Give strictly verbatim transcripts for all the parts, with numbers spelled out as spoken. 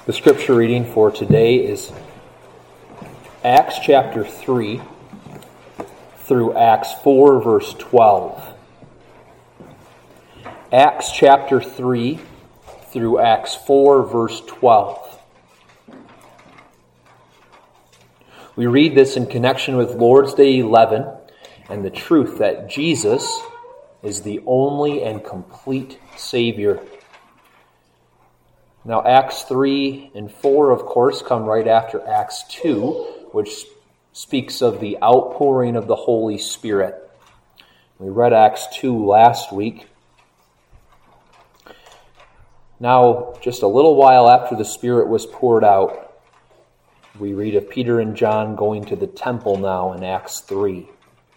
The scripture reading for today is Acts chapter three through Acts four, verse twelve. Acts chapter three through Acts four, verse twelve. We read this in connection with Lord's Day eleven and the truth that Jesus is the only and complete Savior. Now, Acts three and four, of course, come right after Acts two, which speaks of the outpouring of the Holy Spirit. We read Acts two last week. Now, just a little while after the Spirit was poured out, we read of Peter and John going to the temple now in Acts three.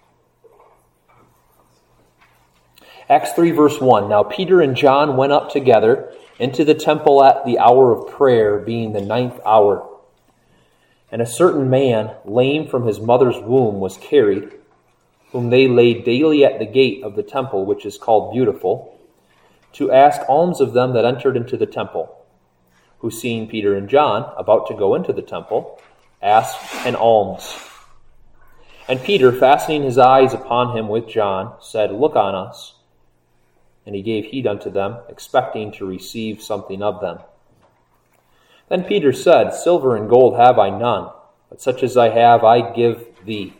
Acts three, verse one. Now Peter and John went up together into the temple at the hour of prayer, being the ninth hour. And a certain man, lame from his mother's womb, was carried, whom they laid daily at the gate of the temple, which is called Beautiful, to ask alms of them that entered into the temple, who, seeing Peter and John about to go into the temple, asked an alms. And Peter, fastening his eyes upon him with John, said, Look on us. And he gave heed unto them, expecting to receive something of them. Then Peter said, Silver and gold have I none, but such as I have I give thee.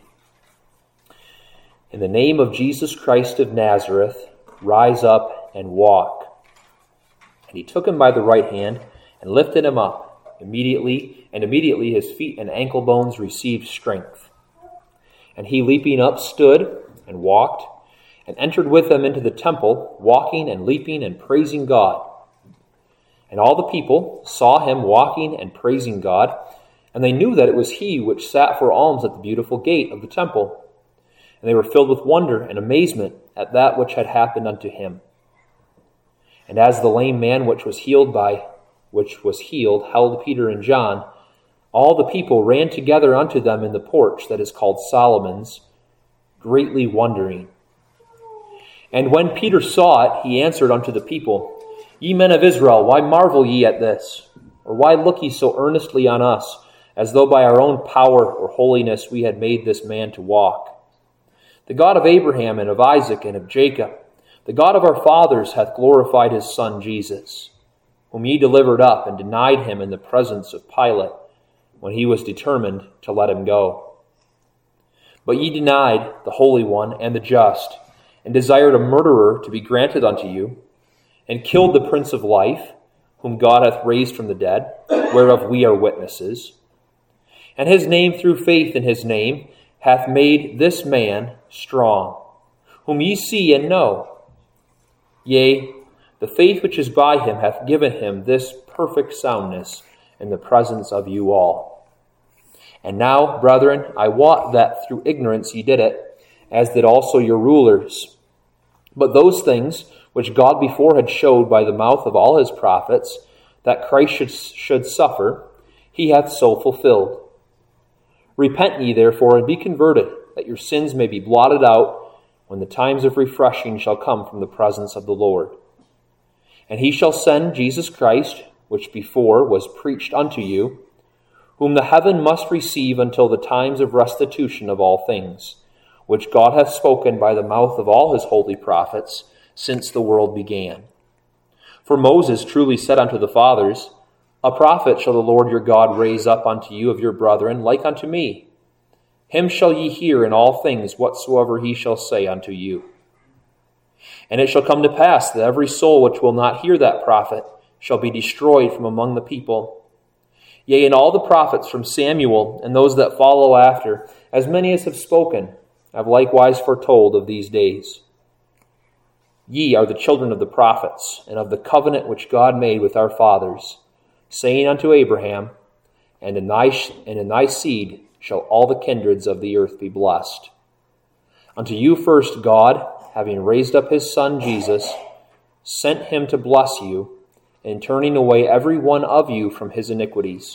In the name of Jesus Christ of Nazareth, rise up and walk. And he took him by the right hand and lifted him up. Immediately, and immediately his feet and ankle bones received strength. And he, leaping up, stood and walked, and entered with them into the temple, walking and leaping and praising God. And all the people saw him walking and praising God, and they knew that it was he which sat for alms at the beautiful gate of the temple. And they were filled with wonder and amazement at that which had happened unto him. And as the lame man which was healed by which was healed held Peter and John, all the people ran together unto them in the porch that is called Solomon's, greatly wondering. And when Peter saw it, he answered unto the people, Ye men of Israel, why marvel ye at this? Or why look ye so earnestly on us, as though by our own power or holiness we had made this man to walk? The God of Abraham and of Isaac and of Jacob, the God of our fathers, hath glorified his Son Jesus, whom ye delivered up and denied him in the presence of Pilate, when he was determined to let him go. But ye denied the Holy One and the just, and desired a murderer to be granted unto you, and killed the Prince of Life, whom God hath raised from the dead, whereof we are witnesses. And his name, through faith in his name, hath made this man strong, whom ye see and know. Yea, the faith which is by him hath given him this perfect soundness in the presence of you all. And now, brethren, I wot that through ignorance ye did it, as did also your rulers. But those things which God before had showed by the mouth of all his prophets, that Christ should, should suffer, he hath so fulfilled. Repent ye therefore, and be converted, that your sins may be blotted out, when the times of refreshing shall come from the presence of the Lord. And he shall send Jesus Christ, which before was preached unto you, whom the heaven must receive until the times of restitution of all things, which God hath spoken by the mouth of all his holy prophets since the world began. For Moses truly said unto the fathers, A prophet shall the Lord your God raise up unto you of your brethren, like unto me. Him shall ye hear in all things whatsoever he shall say unto you. And it shall come to pass that every soul which will not hear that prophet shall be destroyed from among the people. Yea, and all the prophets from Samuel and those that follow after, as many as have spoken, have likewise foretold of these days. Ye are the children of the prophets, and of the covenant which God made with our fathers, saying unto Abraham, And in thy, and in thy seed shall all the kindreds of the earth be blessed. Unto you first God, having raised up his Son Jesus, sent him to bless you, in turning away every one of you from his iniquities.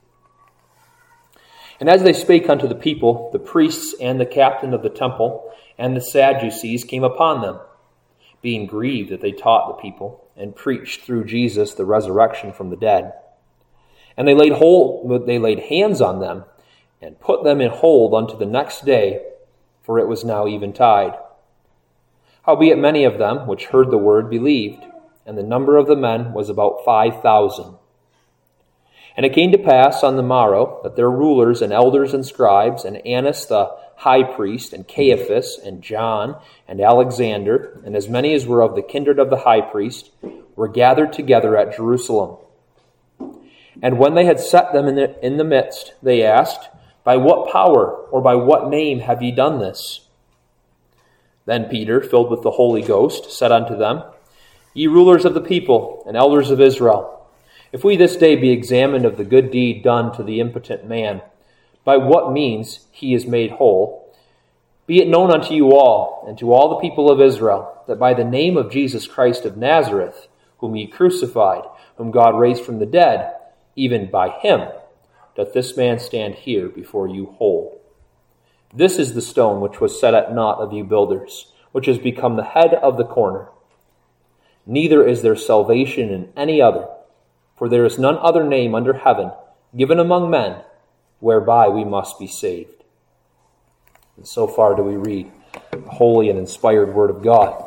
And as they spake unto the people, the priests and the captain of the temple and the Sadducees came upon them, being grieved that they taught the people, and preached through Jesus the resurrection from the dead. And they laid hold, they laid hands on them, and put them in hold unto the next day, for it was now eventide. Howbeit many of them which heard the word believed, and the number of the men was about five thousand. And it came to pass on the morrow that their rulers and elders and scribes, and Annas the high priest, and Caiaphas, and John, and Alexander, and as many as were of the kindred of the high priest, were gathered together at Jerusalem. And when they had set them in the, in the midst, they asked, By what power or by what name have ye done this? Then Peter, filled with the Holy Ghost, said unto them, Ye rulers of the people, and elders of Israel, if we this day be examined of the good deed done to the impotent man, by what means he is made whole, be it known unto you all, and to all the people of Israel, that by the name of Jesus Christ of Nazareth, whom ye crucified, whom God raised from the dead, even by him doth this man stand here before you whole. This is the stone which was set at naught of you builders, which has become the head of the corner. Neither is there salvation in any other, for there is none other name under heaven given among men whereby we must be saved. And so far do we read the holy and inspired word of God.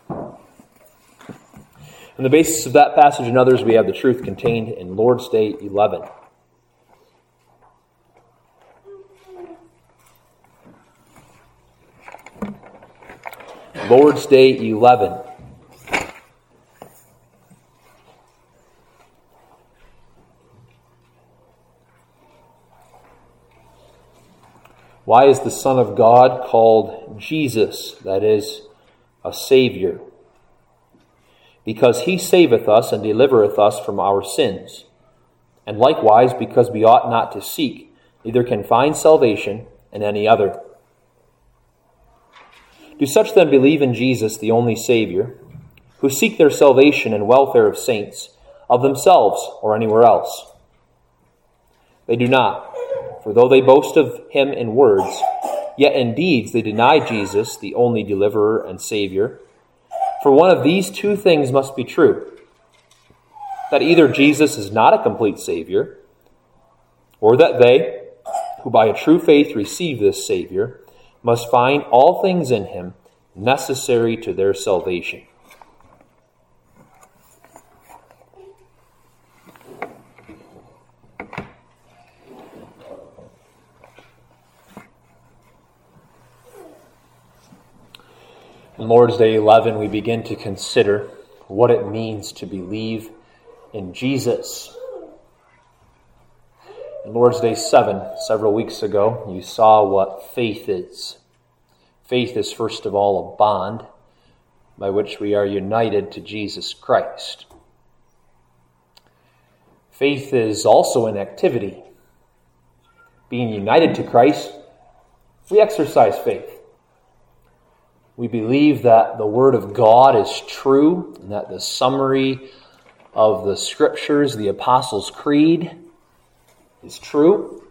On the basis of that passage and others, we have the truth contained in Lord's Day eleven. Lord's Day eleven. Why is the Son of God called Jesus, that is, a Savior? Because he saveth us and delivereth us from our sins, and likewise because we ought not to seek, neither can find salvation in any other. Do such then believe in Jesus, the only Savior, who seek their salvation and welfare of saints, of themselves or anywhere else? They do not. For though they boast of him in words, yet in deeds they deny Jesus, the only deliverer and Savior. For one of these two things must be true, that either Jesus is not a complete Savior, or that they, who by a true faith receive this Savior, must find all things in him necessary to their salvation. In Lord's Day eleven, we begin to consider what it means to believe in Jesus. In Lord's Day seven, several weeks ago, you saw what faith is. Faith is, first of all, a bond by which we are united to Jesus Christ. Faith is also an activity. Being united to Christ, we exercise faith. We believe that the Word of God is true, and that the summary of the Scriptures, the Apostles' Creed, is true.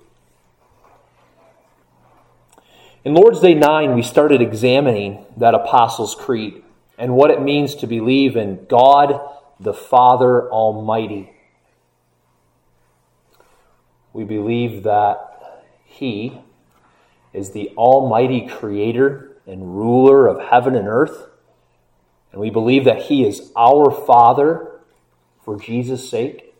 In Lord's Day nine, we started examining that Apostles' Creed and what it means to believe in God the Father Almighty. We believe that He is the Almighty Creator and ruler of heaven and earth. And we believe that he is our Father for Jesus' sake.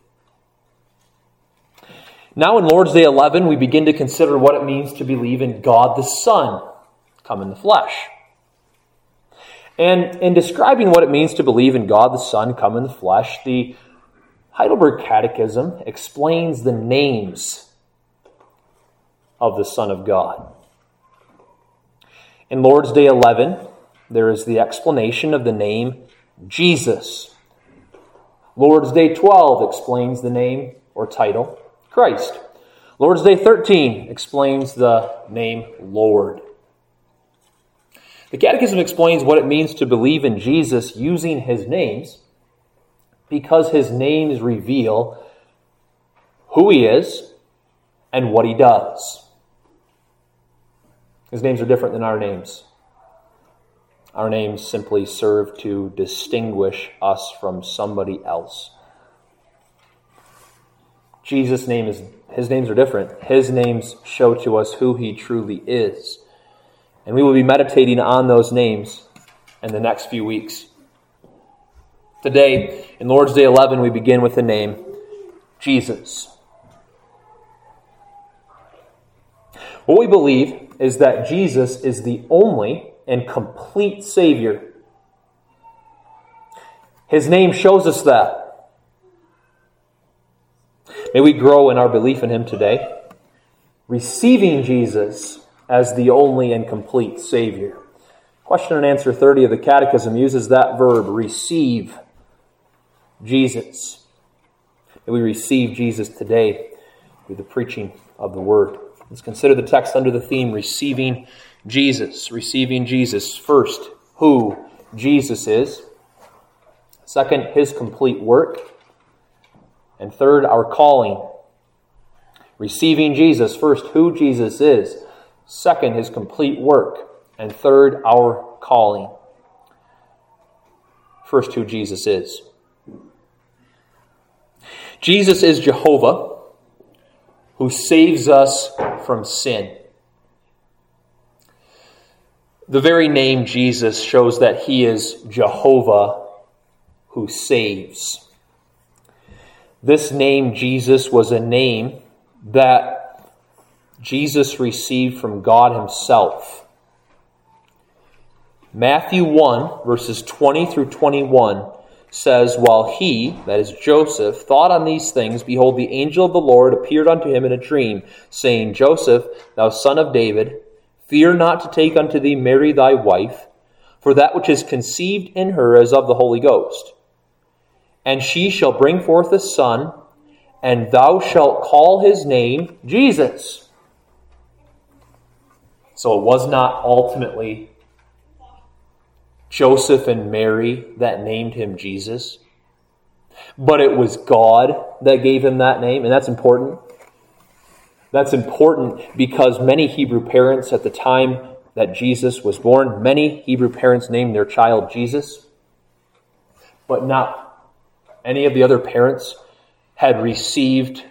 Now in Lord's Day eleven, we begin to consider what it means to believe in God the Son, come in the flesh. And in describing what it means to believe in God the Son, come in the flesh, the Heidelberg Catechism explains the names of the Son of God. In Lord's Day eleven, there is the explanation of the name Jesus. Lord's Day twelve explains the name or title Christ. Lord's Day thirteen explains the name Lord. The Catechism explains what it means to believe in Jesus using his names, because his names reveal who he is and what he does. His names are different than our names. Our names simply serve to distinguish us from somebody else. Jesus' name is, his names are different. His names show to us who he truly is. And we will be meditating on those names in the next few weeks. Today, in Lord's Day eleven, we begin with the name Jesus. What we believe is that Jesus is the only and complete Savior. His name shows us that. May we grow in our belief in him today, receiving Jesus as the only and complete Savior. Question and answer thirty of the Catechism uses that verb, receive Jesus. May we receive Jesus today through the preaching of the Word. Let's consider the text under the theme, receiving Jesus. Receiving Jesus. First, who Jesus is. Second, his complete work. And third, our calling. Receiving Jesus. First, who Jesus is. Second, his complete work. And third, our calling. First, who Jesus is. Jesus is Jehovah, who saves us from sin. The very name Jesus shows that he is Jehovah, who saves. This name Jesus was a name that Jesus received from God himself. Matthew one, verses twenty through twenty-one, says, while he, that is Joseph, thought on these things, behold, the angel of the Lord appeared unto him in a dream, saying, Joseph, thou son of David, fear not to take unto thee Mary thy wife, for that which is conceived in her is of the Holy Ghost. And she shall bring forth a son, and thou shalt call his name Jesus. So it was not ultimately Joseph and Mary that named him Jesus, but it was God that gave him that name, and that's important. That's important because many Hebrew parents at the time that Jesus was born, many Hebrew parents named their child Jesus, but not any of the other parents had received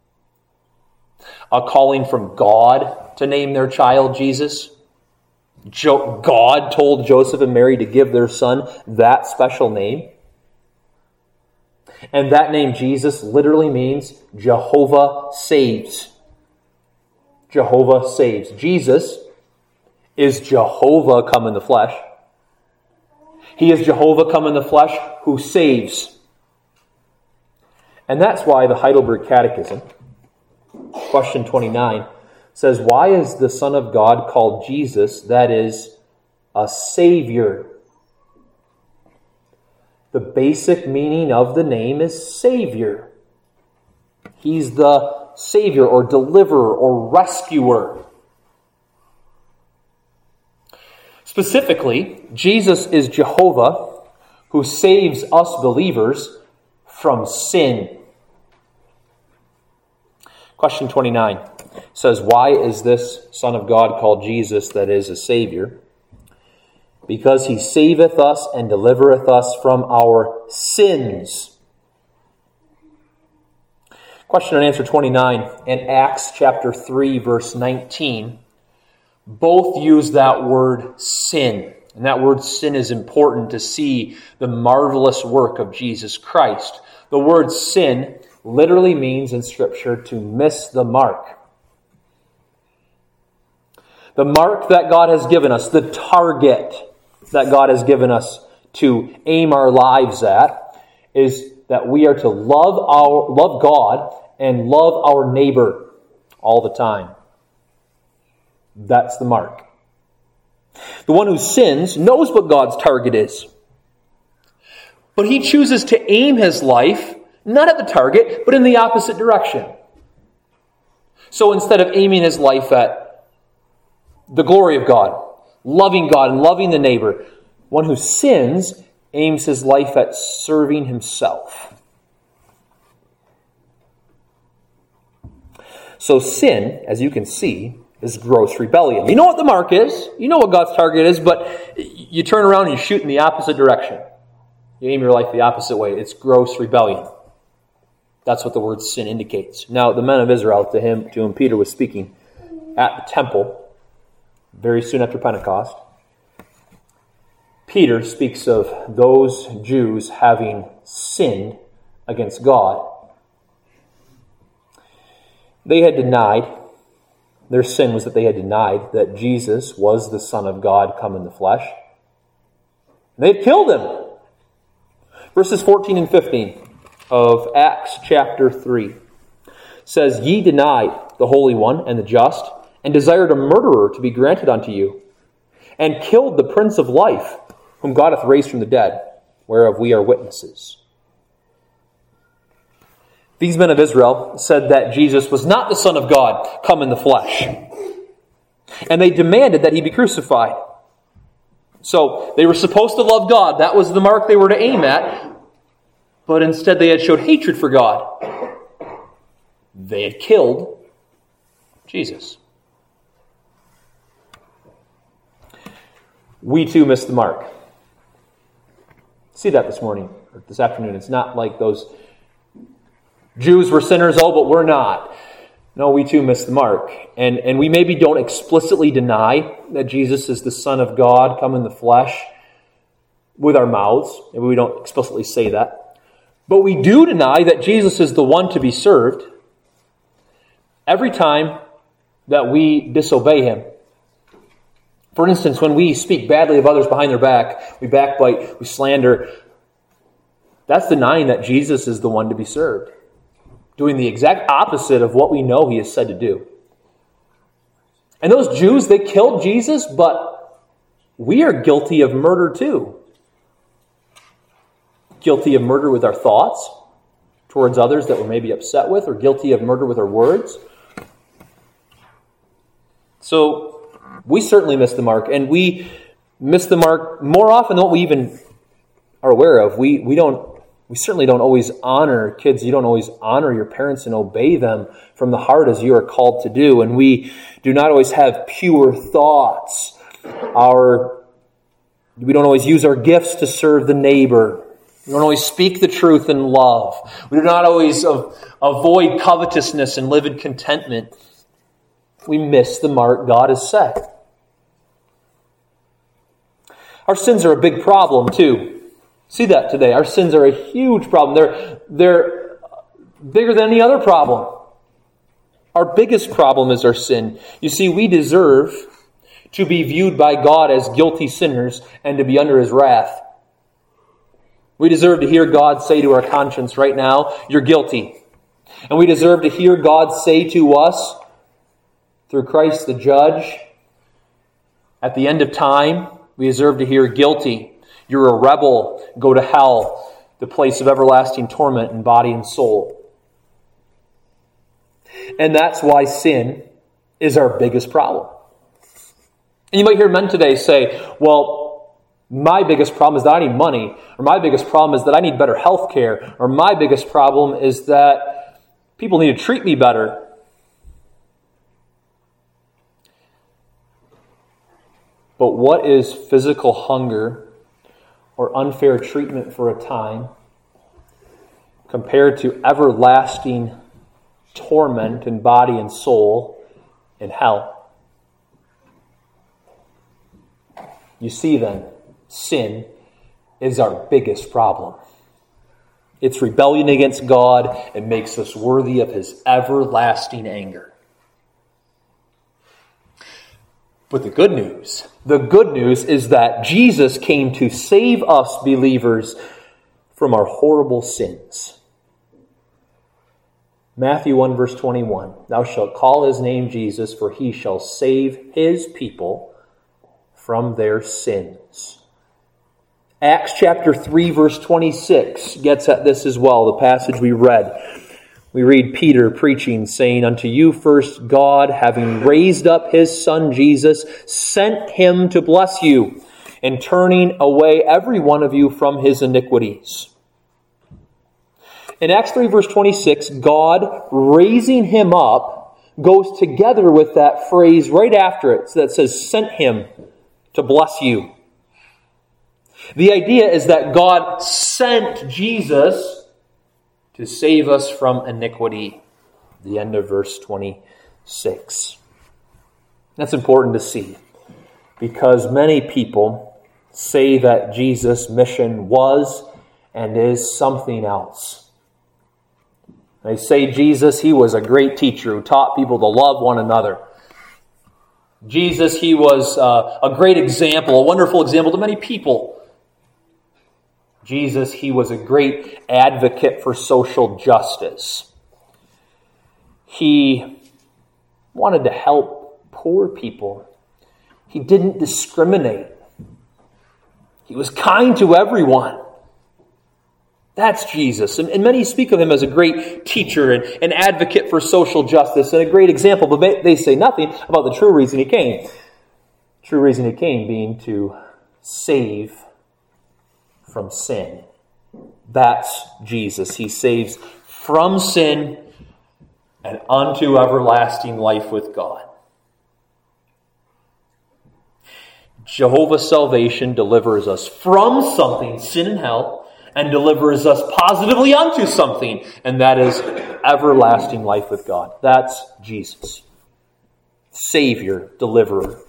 a calling from God to name their child Jesus. God told Joseph and Mary to give their son that special name. And that name, Jesus, literally means Jehovah saves. Jehovah saves. Jesus is Jehovah come in the flesh. He is Jehovah come in the flesh who saves. And that's why the Heidelberg Catechism, question twenty-nine, says, why is the Son of God called Jesus, that is, a Savior? The basic meaning of the name is Savior. He's the Savior or deliverer or rescuer. Specifically, Jesus is Jehovah who saves us believers from sin. Question twenty-nine says, why is this Son of God called Jesus, that is, a Savior? Because he saveth us and delivereth us from our sins. Question and answer twenty-nine and Acts chapter three, verse nineteen, both use that word sin. And that word sin is important to see the marvelous work of Jesus Christ. The word sin literally means in Scripture to miss the mark. The mark that God has given us, the target that God has given us to aim our lives at, is that we are to love our love God and love our neighbor all the time. That's the mark. The one who sins knows what God's target is. But he chooses to aim his life not at the target, but in the opposite direction. So instead of aiming his life at the glory of God, loving God and loving the neighbor, one who sins aims his life at serving himself. So sin, as you can see, is gross rebellion. You know what the mark is. You know what God's target is, but you turn around and you shoot in the opposite direction. You aim your life the opposite way. It's gross rebellion. That's what the word sin indicates. Now, the men of Israel, to him, to whom Peter was speaking at the temple, very soon after Pentecost, Peter speaks of those Jews having sinned against God. They had denied, their sin was that they had denied that Jesus was the Son of God come in the flesh. They had killed him. Verses fourteen and fifteen of Acts chapter three says, "Ye denied the Holy One and the just, and desired a murderer to be granted unto you, and killed the Prince of Life, whom God hath raised from the dead, whereof we are witnesses." These men of Israel said that Jesus was not the Son of God come in the flesh, and they demanded that he be crucified. So they were supposed to love God. That was the mark they were to aim at. But instead they had showed hatred for God. They had killed Jesus. We too missed the mark. See that this morning, or this afternoon. It's not like those Jews were sinners, oh, but we're not. No, we too miss the mark. And, and we maybe don't explicitly deny that Jesus is the Son of God come in the flesh with our mouths. Maybe we don't explicitly say that. But we do deny that Jesus is the one to be served every time that we disobey him. For instance, when we speak badly of others behind their back, we backbite, we slander, that's denying that Jesus is the one to be served. Doing the exact opposite of what we know he is said to do. And those Jews, they killed Jesus, but we are guilty of murder too. Guilty of murder with our thoughts towards others that we're maybe upset with, or guilty of murder with our words. So we certainly miss the mark, and we miss the mark more often than what we even are aware of. We we don't We certainly don't always honor kids. You don't always honor your parents and obey them from the heart as you are called to do. And we do not always have pure thoughts. Our, we don't always use our gifts to serve the neighbor. We don't always speak the truth in love. We do not always avoid covetousness and live in contentment. We miss the mark God has set. Our sins are a big problem too. See that today. Our sins are a huge problem. They're, they're bigger than any other problem. Our biggest problem is our sin. You see, we deserve to be viewed by God as guilty sinners and to be under his wrath. We deserve to hear God say to our conscience right now, you're guilty. And we deserve to hear God say to us, through Christ the judge, at the end of time, we deserve to hear guilty. You're a rebel. Go to hell, the place of everlasting torment in body and soul. And that's why sin is our biggest problem. And you might hear men today say, well, my biggest problem is that I need money, or my biggest problem is that I need better health care, or my biggest problem is that people need to treat me better. But what is physical hunger or unfair treatment for a time compared to everlasting torment in body and soul in hell? You see then, sin is our biggest problem. It's rebellion against God and makes us worthy of his everlasting anger. But the good news, the good news is that Jesus came to save us believers from our horrible sins. Matthew one verse twenty-one, thou shalt call his name Jesus, for he shall save his people from their sins. Acts chapter three verse twenty-six gets at this as well, the passage we read. We read Peter preaching, saying, unto you first God, having raised up his Son Jesus, sent him to bless you, and turning away every one of you from his iniquities. In Acts three verse twenty-six, God raising him up goes together with that phrase right after it that says, sent him to bless you. The idea is that God sent Jesus to save us from iniquity. The end of verse twenty-six. That's important to see, because many people say that Jesus' mission was and is something else. They say Jesus, he was a great teacher who taught people to love one another. Jesus, he was uh, a great example, a wonderful example to many people. Jesus, he was a great advocate for social justice. He wanted to help poor people. He didn't discriminate. He was kind to everyone. That's Jesus. And, and many speak of him as a great teacher and an advocate for social justice and a great example, but they say nothing about the true reason he came. The true reason he came being to save from sin. That's Jesus. He saves from sin and unto everlasting life with God. Jehovah's salvation delivers us from something, sin and hell, and delivers us positively unto something, and that is everlasting life with God. That's Jesus. Savior, deliverer.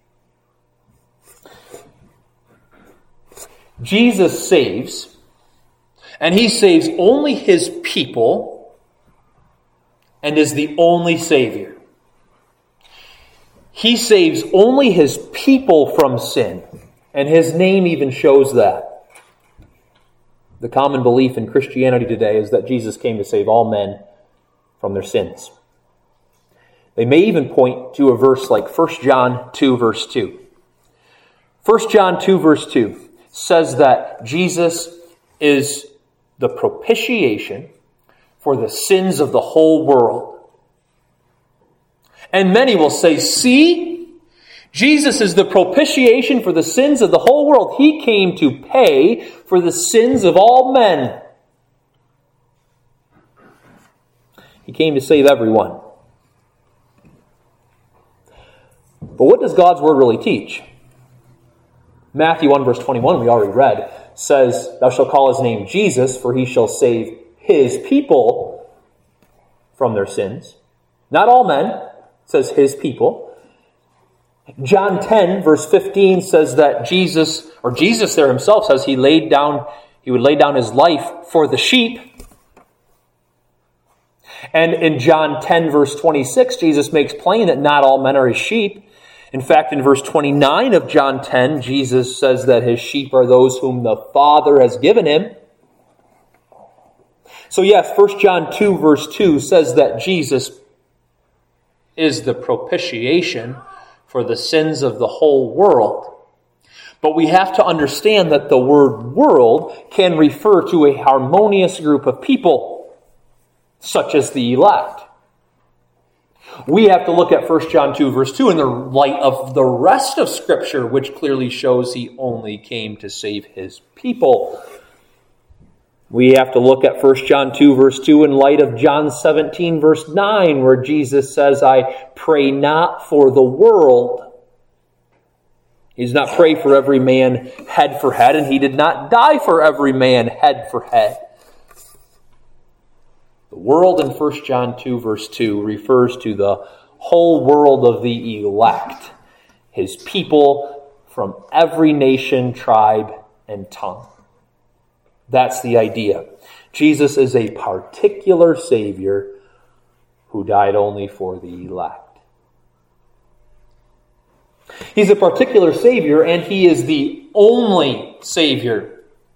Jesus saves, and he saves only his people, and is the only Savior. He saves only his people from sin, and his name even shows that. The common belief in Christianity today is that Jesus came to save all men from their sins. They may even point to a verse like First John two, verse two. First John two, verse two says that Jesus is the propitiation for the sins of the whole world. And many will say, see, Jesus is the propitiation for the sins of the whole world. He came to pay for the sins of all men. He came to save everyone. But what does God's word really teach? Matthew one, verse twenty-one, we already read, says, thou shalt call his name Jesus, for he shall save his people from their sins. Not all men, it says his people. John ten, verse fifteen says that Jesus, or Jesus there himself says he laid down, he would lay down his life for the sheep. And in John ten, verse twenty-six, Jesus makes plain that not all men are his sheep. In fact, in verse twenty-nine of John ten, Jesus says that his sheep are those whom the Father has given him. So yes, First John two, verse two says that Jesus is the propitiation for the sins of the whole world. But we have to understand that the word world can refer to a harmonious group of people, such as the elect. We have to look at First John two, verse two in the light of the rest of Scripture, which clearly shows he only came to save his people. We have to look at First John two, verse two in light of John seventeen, verse nine, where Jesus says, I pray not for the world. He does not pray for every man head for head, and he did not die for every man head for head. The world in First John two, verse two refers to the whole world of the elect, his people from every nation, tribe, and tongue. That's the idea. Jesus is a particular Savior who died only for the elect. He's a particular Savior, and he is the only Savior.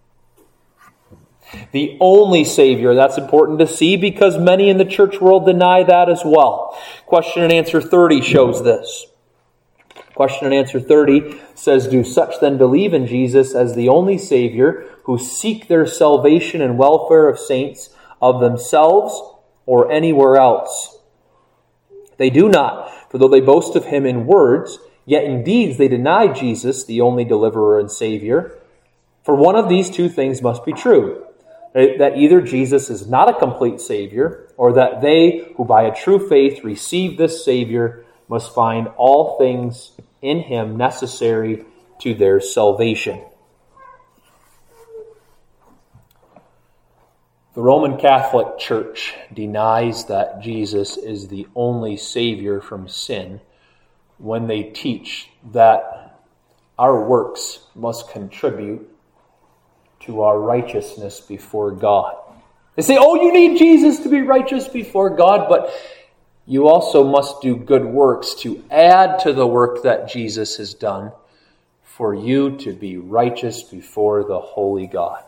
The only Savior. That's important to see because many in the church world deny that as well. Question and answer thirty shows this. Question and answer thirty says, do such then believe in Jesus as the only Savior who seek their salvation and welfare of saints of themselves or anywhere else? They do not, for though they boast of him in words, yet in deeds they deny Jesus, the only deliverer and Savior. For one of these two things must be true, that either Jesus is not a complete Savior, or that they who by a true faith receive this Savior must find all things in him necessary to their salvation. The Roman Catholic Church denies that Jesus is the only Savior from sin when they teach that our works must contribute to our righteousness before God. They say, oh, you need Jesus to be righteous before God, but you also must do good works to add to the work that Jesus has done for you to be righteous before the holy God.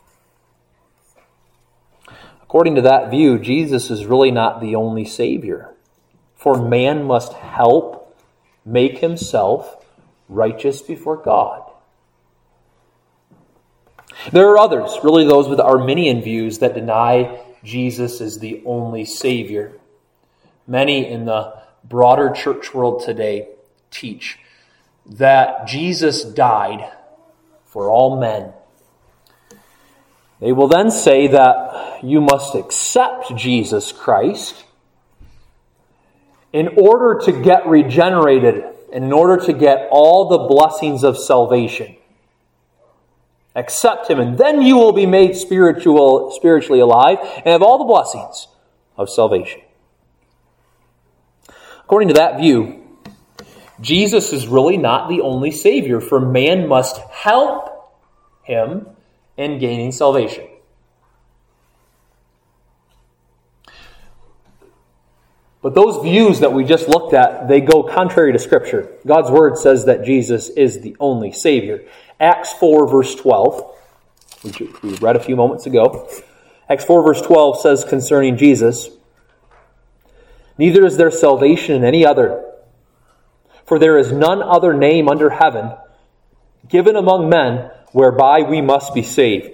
According to that view, Jesus is really not the only Savior, for man must help make himself righteous before God. There are others, really those with Arminian views, that deny Jesus is the only Savior. Many in the broader church world today teach that Jesus died for all men. They will then say that you must accept Jesus Christ in order to get regenerated and in order to get all the blessings of salvation. Accept Him, and then you will be made spiritual, spiritually alive and have all the blessings of salvation. According to that view, Jesus is really not the only Savior, for man must help Him in gaining salvation. But those views that we just looked at, they go contrary to Scripture. God's Word says that Jesus is the only Savior. Acts four, verse twelve, which we read a few moments ago. Acts four, verse twelve says concerning Jesus, neither is there salvation in any other, for there is none other name under heaven given among men whereby we must be saved.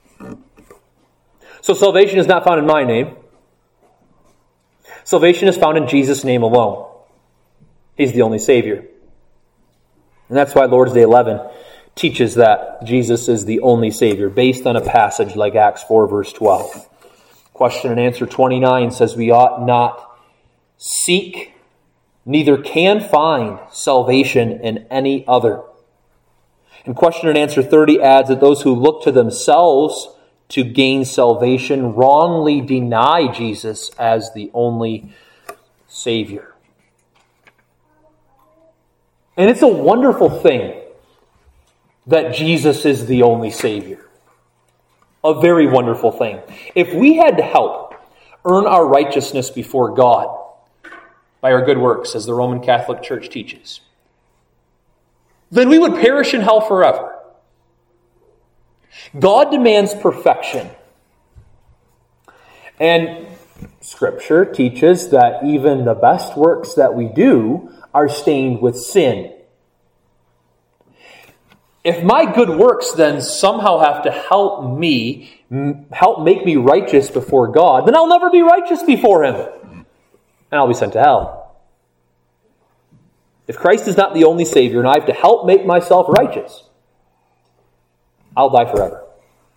So salvation is not found in my name. Salvation is found in Jesus' name alone. He's the only Savior. And that's why Lord's Day eleven teaches that Jesus is the only Savior, based on a passage like Acts four, verse twelve. Question and answer twenty-nine says we ought not seek, neither can find salvation in any other. And question and answer thirty adds that those who look to themselves to gain salvation wrongly deny Jesus as the only Savior. And it's a wonderful thing that Jesus is the only Savior. A very wonderful thing. If we had to help earn our righteousness before God by our good works, as the Roman Catholic Church teaches, then we would perish in hell forever. God demands perfection. And Scripture teaches that even the best works that we do are stained with sin. If my good works then somehow have to help me, help make me righteous before God, then I'll never be righteous before Him. And I'll be sent to hell. If Christ is not the only Savior and I have to help make myself righteous, I'll die forever.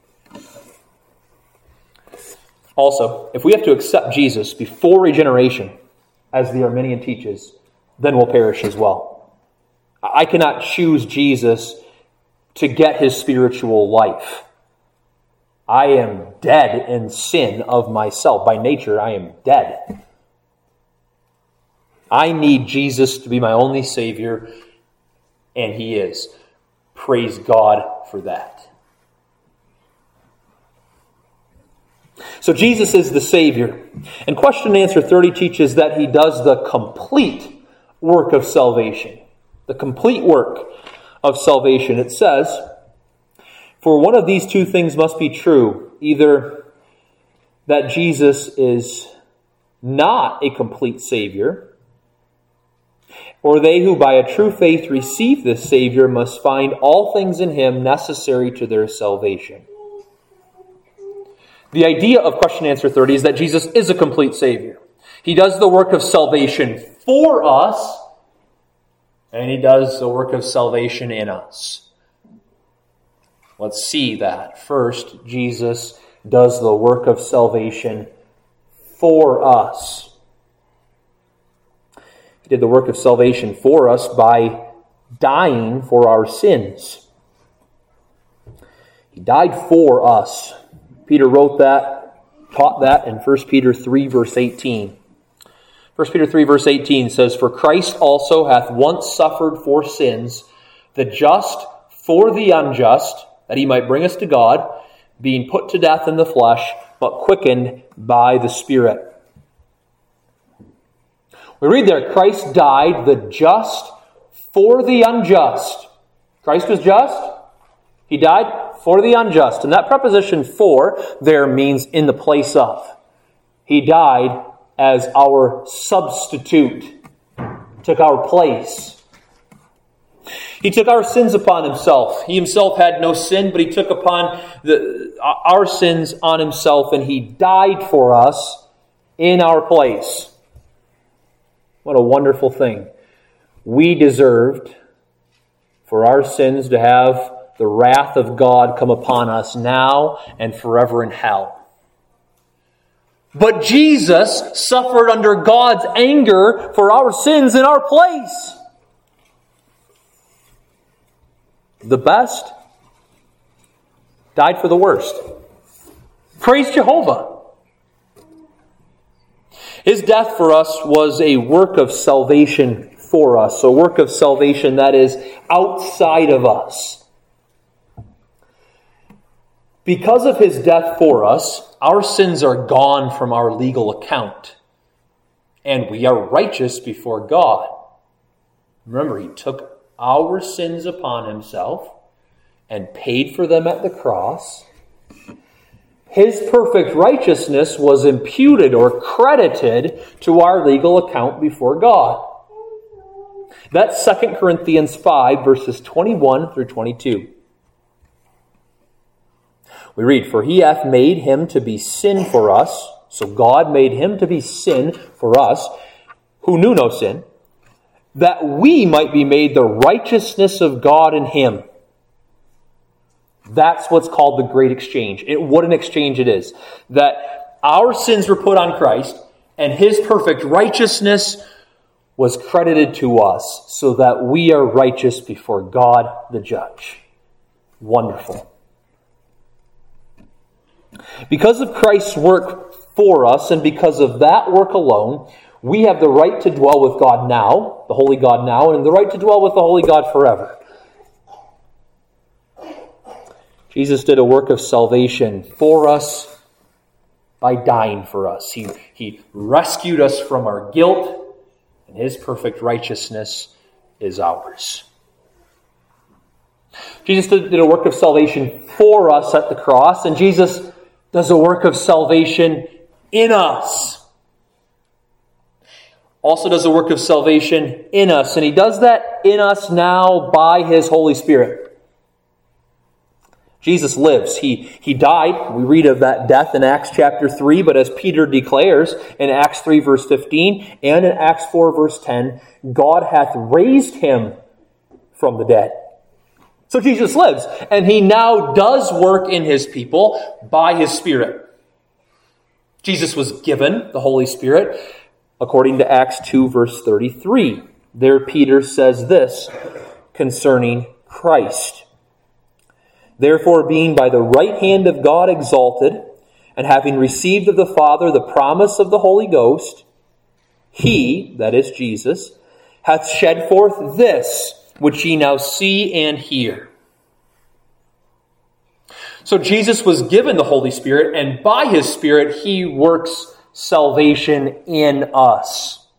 Also, if we have to accept Jesus before regeneration, as the Arminian teaches, then we'll perish as well. I cannot choose Jesus to get His spiritual life. I am dead in sin of myself. By nature, I am dead. I need Jesus to be my only Savior, and He is. Praise God for that. So Jesus is the Savior. And question and answer thirty teaches that He does the complete work of salvation. The complete work of salvation. It says, for one of these two things must be true. Either that Jesus is not a complete Savior, or they who by a true faith receive this Savior must find all things in Him necessary to their salvation. The idea of question and answer thirty is that Jesus is a complete Savior. He does the work of salvation for us, and He does the work of salvation in us. Let's see that. First, Jesus does the work of salvation for us. He did the work of salvation for us by dying for our sins. He died for us. Peter wrote that taught that in First Peter three, verse eighteen. First Peter three, verse eighteen says, "For Christ also hath once suffered for sins, the just for the unjust, that he might bring us to God, being put to death in the flesh, but quickened by the Spirit." We read there, Christ died, the just for the unjust. Christ was just. He died for the unjust. And that preposition for there means in the place of. He died as our substitute. Took our place. He took our sins upon himself. He himself had no sin, but he took upon the, our sins on himself, and he died for us in our place. What a wonderful thing. We deserved for our sins to have the wrath of God come upon us now and forever in hell. But Jesus suffered under God's anger for our sins in our place. The best died for the worst. Praise Jehovah. His death for us was a work of salvation for us, a work of salvation that is outside of us. Because of his death for us, our sins are gone from our legal account, and we are righteous before God. Remember, he took our sins upon himself and paid for them at the cross. His perfect righteousness was imputed or credited to our legal account before God. That's Second Corinthians five, verses twenty-one through twenty-two. We read, "For he hath made him to be sin for us," so God made him to be sin for us, who knew no sin, "that we might be made the righteousness of God in him." That's what's called the great exchange. It, what an exchange it is. That our sins were put on Christ, and his perfect righteousness was credited to us, so that we are righteous before God the judge. Wonderful. Because of Christ's work for us, and because of that work alone, we have the right to dwell with God now, the holy God now, and the right to dwell with the holy God forever. Jesus did a work of salvation for us by dying for us. He, he rescued us from our guilt, and his perfect righteousness is ours. Jesus did, did a work of salvation for us at the cross, and Jesus does a work of salvation in us. Also does a work of salvation in us, and he does that in us now by his Holy Spirit. Jesus lives. He, he died. We read of that death in Acts chapter three, but as Peter declares in Acts three verse fifteen and in Acts four verse ten, God hath raised him from the dead. So Jesus lives, and he now does work in his people by his Spirit. Jesus was given the Holy Spirit according to Acts two verse thirty-three. There Peter says this concerning Christ. "Therefore, being by the right hand of God exalted, and having received of the Father the promise of the Holy Ghost, he," that is Jesus, "hath shed forth this, which ye now see and hear." So Jesus was given the Holy Spirit, and by his Spirit he works salvation in us.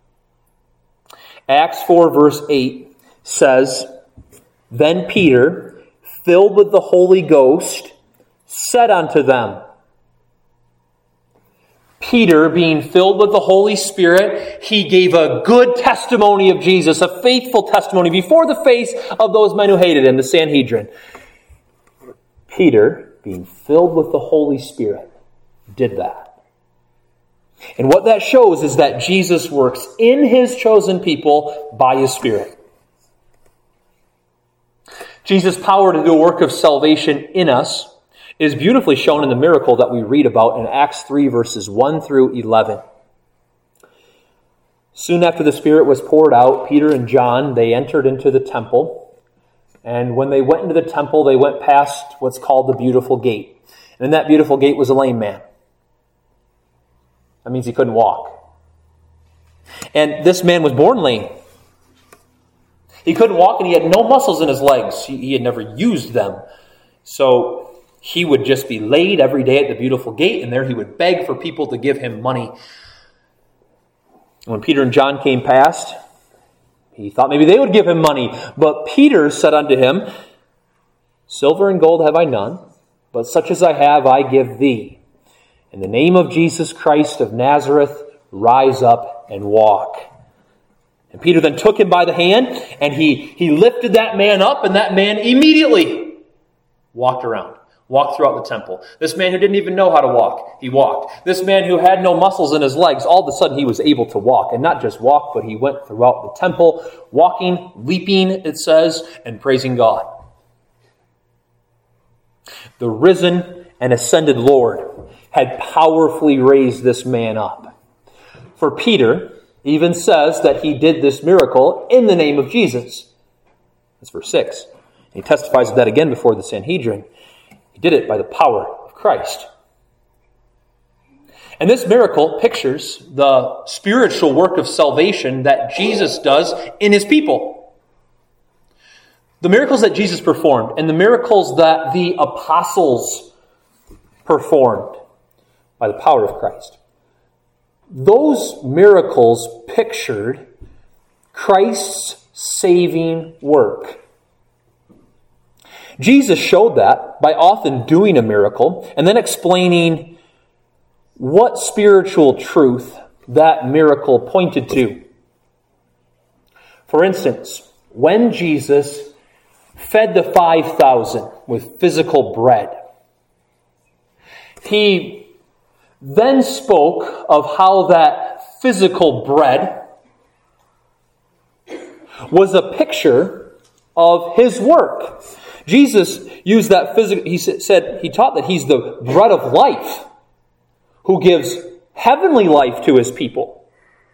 Acts four verse eight says, "Then Peter, filled with the Holy Ghost, said unto them." Peter, being filled with the Holy Spirit, he gave a good testimony of Jesus, a faithful testimony before the face of those men who hated him, the Sanhedrin. Peter, being filled with the Holy Spirit, did that. And what that shows is that Jesus works in his chosen people by his Spirit. Jesus' power to do a work of salvation in us is beautifully shown in the miracle that we read about in Acts three, verses one through eleven. Soon after the Spirit was poured out, Peter and John, they entered into the temple. And when they went into the temple, they went past what's called the Beautiful Gate. And in that beautiful gate was a lame man. That means he couldn't walk. And this man was born lame. He couldn't walk and he had no muscles in his legs. He, he had never used them. So he would just be laid every day at the Beautiful Gate, and there he would beg for people to give him money. When Peter and John came past, he thought maybe they would give him money. But Peter said unto him, Silver and gold have I none, but such as I have I give thee. In the name of Jesus Christ of Nazareth, rise up and walk. And Peter then took him by the hand, and he, he lifted that man up, and that man immediately walked around. Walked throughout the temple. This man who didn't even know how to walk, he walked. This man who had no muscles in his legs, all of a sudden he was able to walk. And not just walk, but he went throughout the temple, walking, leaping, it says, and praising God. The risen and ascended Lord had powerfully raised this man up. For Peter even says that he did this miracle in the name of Jesus. That's verse six. He testifies of that again before the Sanhedrin. He did it by the power of Christ. And this miracle pictures the spiritual work of salvation that Jesus does in his people. The miracles that Jesus performed and the miracles that the apostles performed by the power of Christ. Those miracles pictured Christ's saving work. Jesus showed that by often doing a miracle and then explaining what spiritual truth that miracle pointed to. For instance, when Jesus fed the five thousand with physical bread, he then spoke of how that physical bread was a picture of his work. Jesus used that physical, he said, he taught that he's the bread of life who gives heavenly life to his people.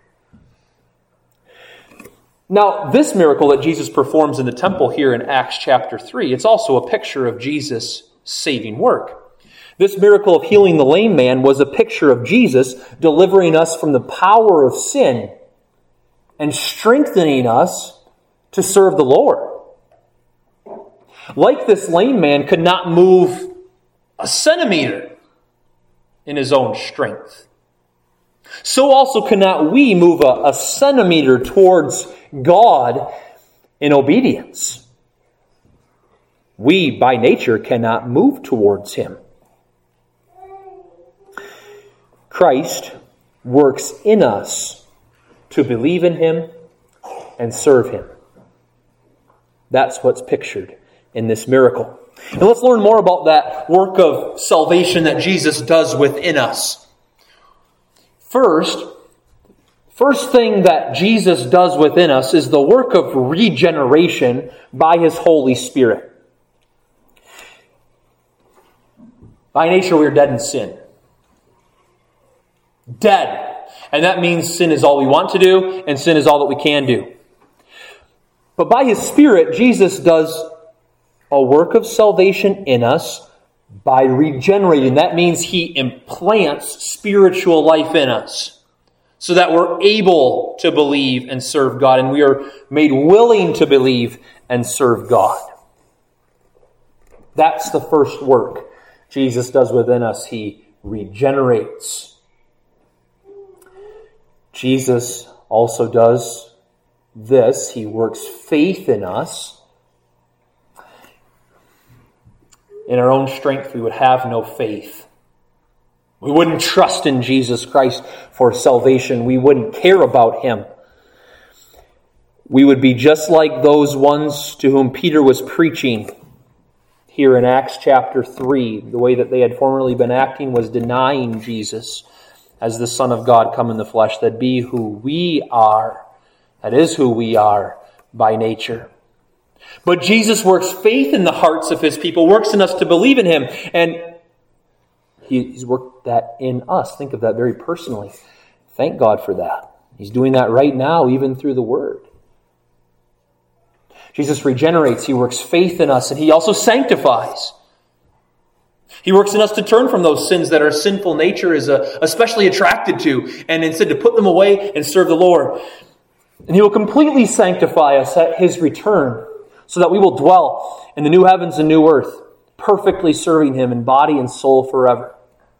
Now, this miracle that Jesus performs in the temple here in Acts chapter three, it's also a picture of Jesus' saving work. This miracle of healing the lame man was a picture of Jesus delivering us from the power of sin and strengthening us to serve the Lord. Like this lame man could not move a centimeter in his own strength, so also cannot we move a, a centimeter towards God in obedience. We, by nature, cannot move towards Him. Christ works in us to believe in Him and serve Him. That's what's pictured in this miracle. And let's learn more about that work of salvation that Jesus does within us. First, first thing that Jesus does within us is the work of regeneration by His Holy Spirit. By nature, we are dead in sin. Dead. And that means sin is all we want to do, and sin is all that we can do. But by His Spirit, Jesus does a work of salvation in us by regenerating. That means He implants spiritual life in us so that we're able to believe and serve God, and we are made willing to believe and serve God. That's the first work Jesus does within us. He regenerates. Jesus also does this. He works faith in us. In our own strength, we would have no faith. We wouldn't trust in Jesus Christ for salvation. We wouldn't care about Him. We would be just like those ones to whom Peter was preaching here in Acts chapter three. The way that they had formerly been acting was denying Jesus as the Son of God come in the flesh. That be who we are. That is who we are by nature. But Jesus works faith in the hearts of His people, works in us to believe in Him. And He's worked that in us. Think of that very personally. Thank God for that. He's doing that right now, even through the Word. Jesus regenerates. He works faith in us, and He also sanctifies. He works in us to turn from those sins that our sinful nature is uh, especially attracted to, and instead to put them away and serve the Lord. And He will completely sanctify us at His return, so that we will dwell in the new heavens and new earth, perfectly serving Him in body and soul forever.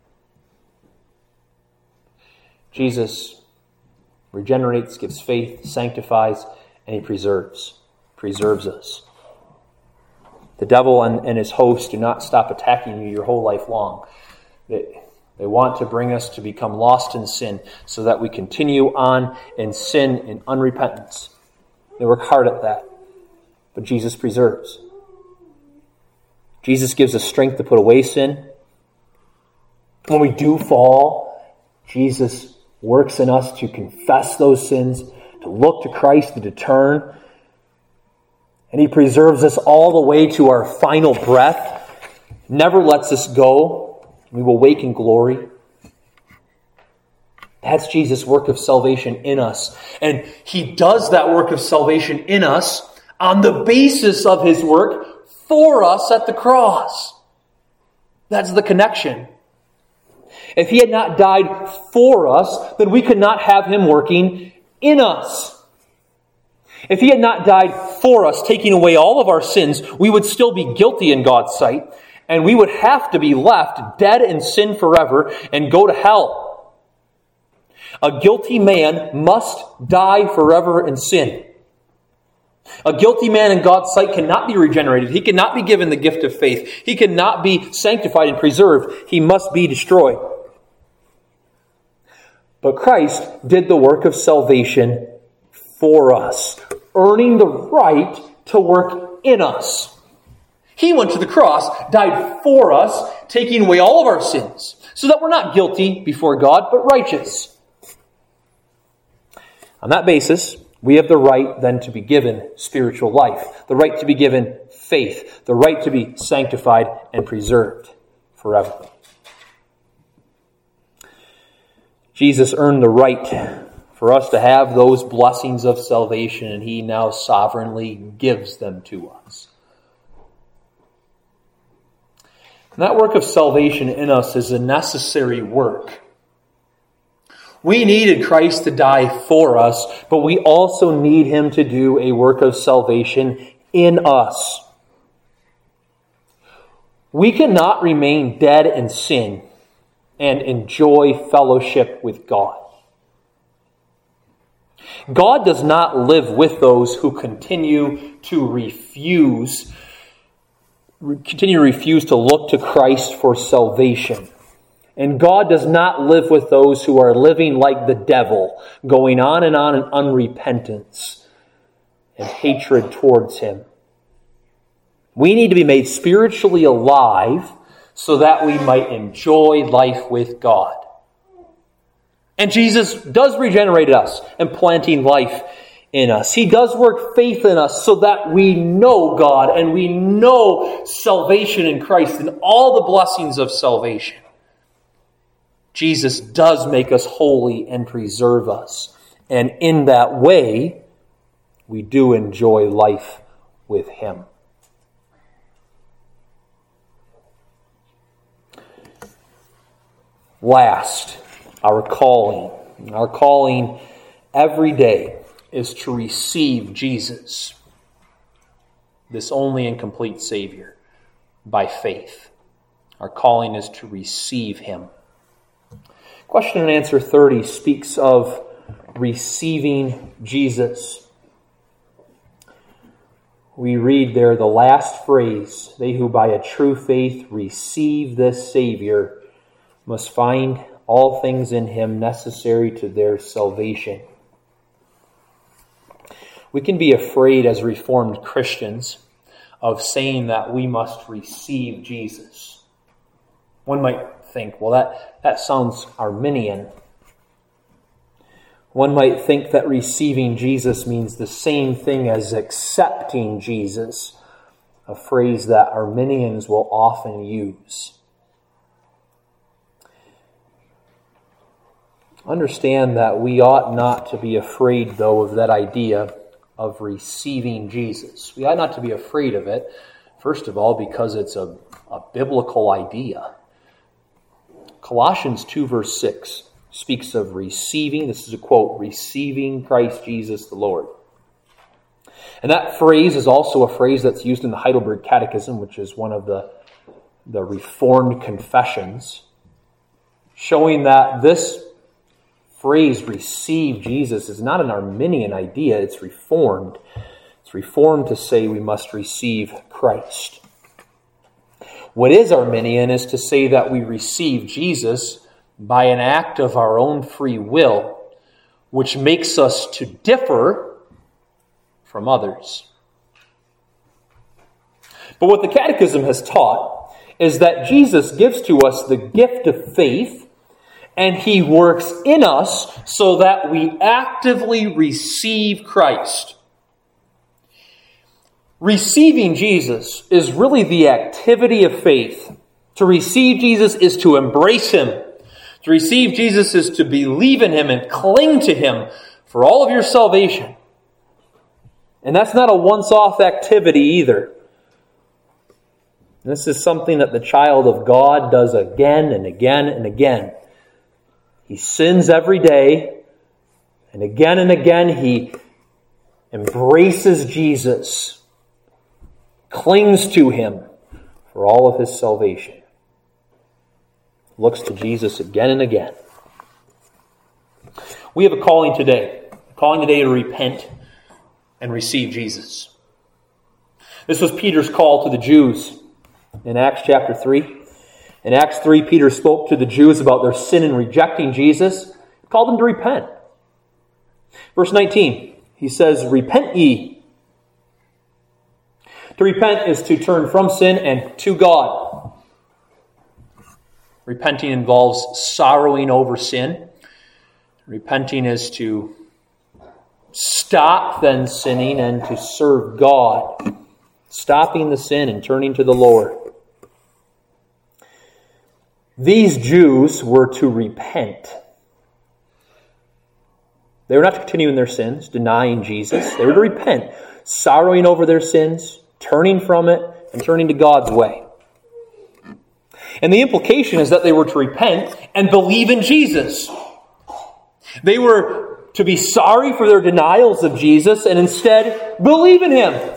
Jesus regenerates, gives faith, sanctifies, and He preserves. Preserves us. The devil and, and his hosts do not stop attacking you your whole life long. They, they want to bring us to become lost in sin so that we continue on in sin in unrepentance. They work hard at that. But Jesus preserves. Jesus gives us strength to put away sin. When we do fall, Jesus works in us to confess those sins, to look to Christ, to turn. And He preserves us all the way to our final breath. Never lets us go. We will wake in glory. That's Jesus' work of salvation in us. And He does that work of salvation in us on the basis of His work for us at the cross. That's the connection. If He had not died for us, then we could not have Him working in us. If He had not died for us, taking away all of our sins, we would still be guilty in God's sight, and we would have to be left dead in sin forever and go to hell. A guilty man must die forever in sin. A guilty man in God's sight cannot be regenerated. He cannot be given the gift of faith. He cannot be sanctified and preserved. He must be destroyed. But Christ did the work of salvation for us, earning the right to work in us. He went to the cross, died for us, taking away all of our sins, so that we're not guilty before God, but righteous. On that basis, we have the right then to be given spiritual life, the right to be given faith, the right to be sanctified and preserved forever. Jesus earned the right for us to have those blessings of salvation, and He now sovereignly gives them to us. And that work of salvation in us is a necessary work. We needed Christ to die for us, but we also need Him to do a work of salvation in us. We cannot remain dead in sin and enjoy fellowship with God. God does not live with those who continue to refuse, continue to refuse to look to Christ for salvation. And God does not live with those who are living like the devil, going on and on in unrepentance and hatred towards Him. We need to be made spiritually alive so that we might enjoy life with God. And Jesus does regenerate us and planting life in us. He does work faith in us so that we know God and we know salvation in Christ and all the blessings of salvation. Jesus does make us holy and preserve us. And in that way, we do enjoy life with Him. Last, our calling. Our calling every day is to receive Jesus, this only and complete Savior, by faith. Our calling is to receive Him. Question and answer thirty speaks of receiving Jesus. We read there the last phrase, they who by a true faith receive this Savior must find all things in Him necessary to their salvation. We can be afraid as Reformed Christians of saying that we must receive Jesus. One might think, well, that, that sounds Arminian. One might think that receiving Jesus means the same thing as accepting Jesus, a phrase that Arminians will often use. Understand that we ought not to be afraid, though, of that idea of receiving Jesus. We ought not to be afraid of it. First of all, because it's a, a biblical idea. Colossians two verse six speaks of receiving, this is a quote, receiving Christ Jesus the Lord. And that phrase is also a phrase that's used in the Heidelberg Catechism, which is one of the, the Reformed confessions, showing that this phrase, receive Jesus, is not an Arminian idea, it's Reformed. It's Reformed to say we must receive Christ. What is Arminian is to say that we receive Jesus by an act of our own free will, which makes us to differ from others. But what the Catechism has taught is that Jesus gives to us the gift of faith, and He works in us so that we actively receive Christ. Receiving Jesus is really the activity of faith. To receive Jesus is to embrace Him. To receive Jesus is to believe in Him and cling to Him for all of your salvation. And that's not a once-off activity either. This is something that the child of God does again and again and again. He sins every day, and again and again he embraces Jesus, clings to Him for all of his salvation. Looks to Jesus again and again. We have a calling today. A calling today to repent and receive Jesus. This was Peter's call to the Jews in Acts chapter three. In Acts three, Peter spoke to the Jews about their sin in rejecting Jesus. He called them to repent. Verse nineteen, he says, repent ye. To repent is to turn from sin and to God. Repenting involves sorrowing over sin. Repenting is to stop then sinning and to serve God. Stopping the sin and turning to the Lord. These Jews were to repent. They were not to continue in their sins, denying Jesus. They were to repent, sorrowing over their sins, turning from it, and turning to God's way. And the implication is that they were to repent and believe in Jesus. They were to be sorry for their denials of Jesus and instead believe in Him.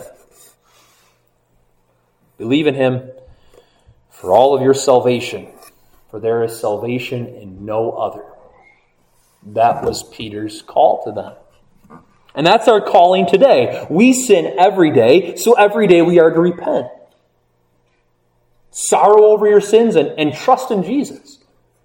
Believe in Him for all of your salvation, for there is salvation in no other. That was Peter's call to them. And that's our calling today. We sin every day, so every day we are to repent. Sorrow over your sins and, and trust in Jesus.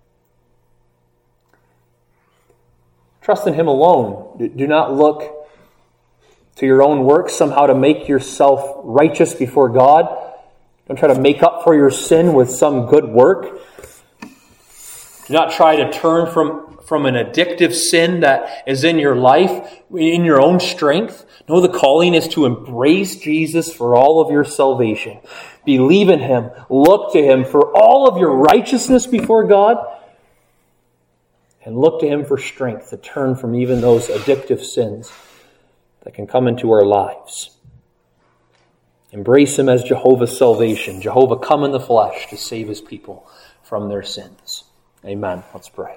Trust in Him alone. Do not look to your own works somehow to make yourself righteous before God. Don't try to make up for your sin with some good work. Do not try to turn from, from an addictive sin that is in your life in your own strength. No, the calling is to embrace Jesus for all of your salvation. Believe in Him. Look to Him for all of your righteousness before God. And look to Him for strength to turn from even those addictive sins that can come into our lives. Embrace Him as Jehovah's salvation. Jehovah come in the flesh to save His people from their sins. Amen. Let's pray.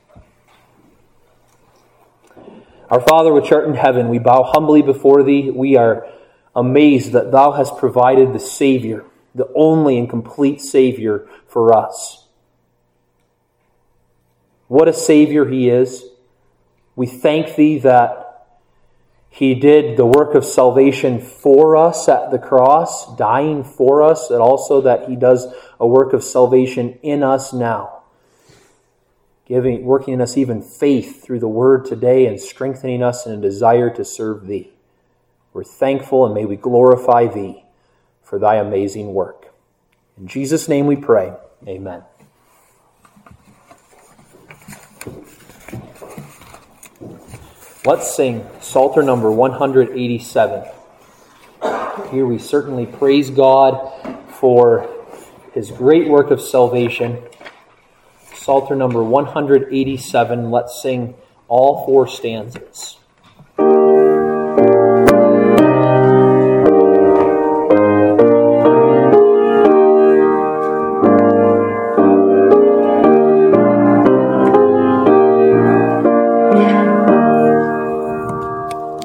Our Father which art in heaven, we bow humbly before Thee. We are amazed that Thou hast provided the Savior, the only and complete Savior for us. What a Savior He is. We thank Thee that He did the work of salvation for us at the cross, dying for us, and also that He does a work of salvation in us now, giving, working in us even faith through the Word today and strengthening us in a desire to serve Thee. We're thankful and may we glorify Thee for Thy amazing work. In Jesus' name we pray. Amen. Let's sing Psalter number one eighty-seven. Here we certainly praise God for His great work of salvation. Psalter number one eighty-seven. Let's sing all four stanzas.